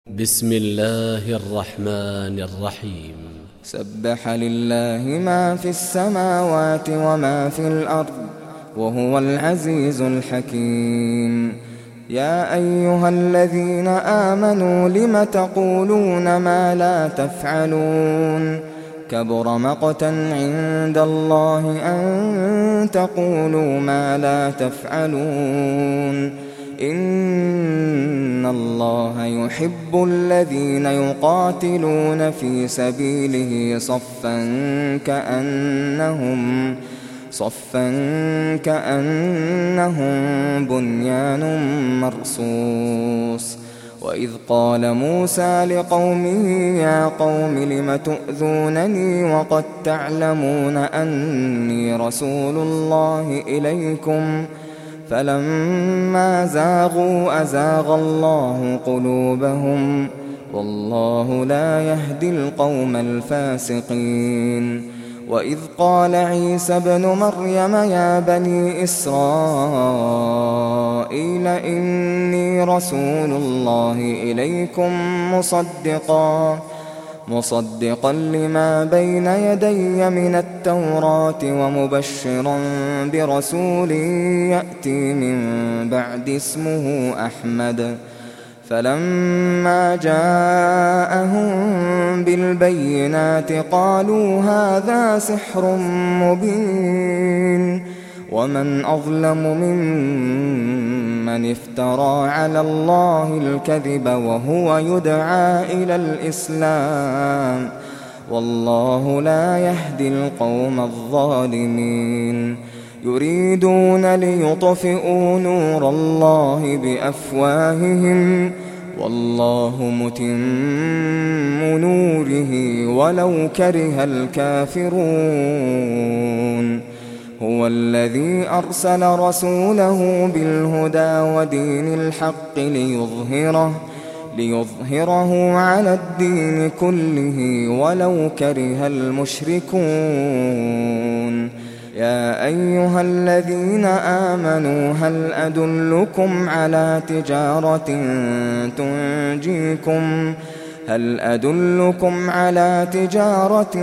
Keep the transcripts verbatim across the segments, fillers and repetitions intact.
بسم الله الرحمن الرحيم. سبح لله ما في السماوات وما في الأرض وهو العزيز الحكيم. يا أيها الذين آمنوا لم تقولون ما لا تفعلون كبر مقتا عند الله أن تقولوا ما لا تفعلون. إن الله يحب الذين يقاتلون في سبيله صفا كأنهم صفا كأنهم بنيان مرصوص. وإذ قال موسى لقومه يا قوم لم تؤذونني وقد تعلمون أني رسول الله إليكم فلما زاغوا أزاغ الله قلوبهم والله لا يهدي القوم الفاسقين. وإذ قال عيسى ابن مريم يا بني إسرائيل إني رسول الله إليكم مصدقا مصدقا لما بين يدي من التوراة ومبشرا برسول يأتي من بعد اسمه أحمد. فلما جاءهم بالبينات قالوا هذا سحر مبين ومن أظلم ممن افترى على الله الكذب وهو يدعى إلى الإسلام والله لا يهدي القوم الظالمين. يريدون ليطفئوا نور الله بأفواههم والله متم نوره ولو كره الكافرون. هو الذي أرسل رسوله بالهدى ودين الحق ليظهره ليظهره على الدين كله ولو كره المشركون. يا أيها الذين آمنوا هل أدلكم على تجارة تنجيكم هل أدلكم على تجارة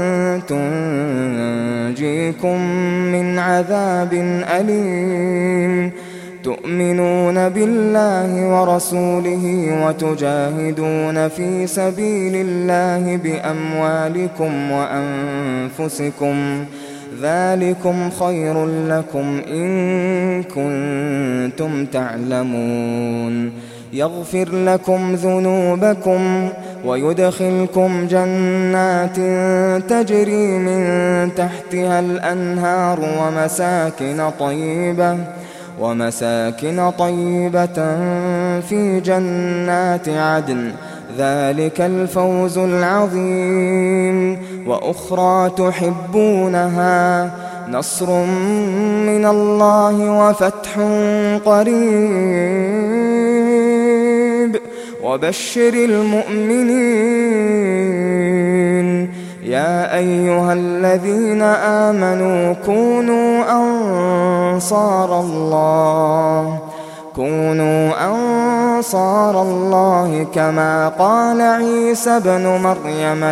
تنجيكم من عذاب أليم تؤمنون بالله ورسوله وتجاهدون في سبيل الله بأموالكم وأنفسكم ذلكم خير لكم إن كنتم تعلمون. يغفر لكم ذنوبكم ويدخلكم جنات تجري من تحتها الأنهار ومساكن طيبة ومساكن طيبة في جنات عدن ذلك الفوز العظيم. وأخرى تحبونها نصر من الله وفتح قريب وبشر المؤمنين. يا أيها الذين آمنوا كونوا أنصار الله كونوا أنصار الله كما قال عيسى ابن مريم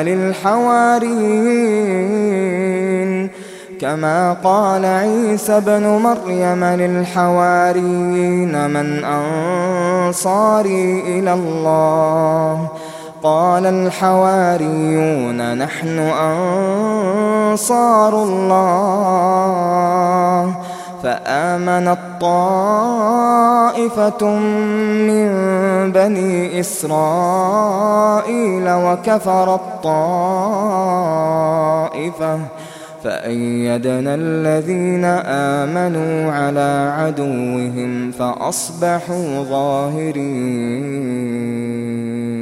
للحواريين كما قال عيسى ابن مريم للحواريين من أنصاري إلى الله قال الحواريون نحن أنصار الله. فآمنت طائفة من بني إسرائيل وكفرت طائفة فأيدنا الذين آمنوا على عدوهم فأصبحوا ظاهرين.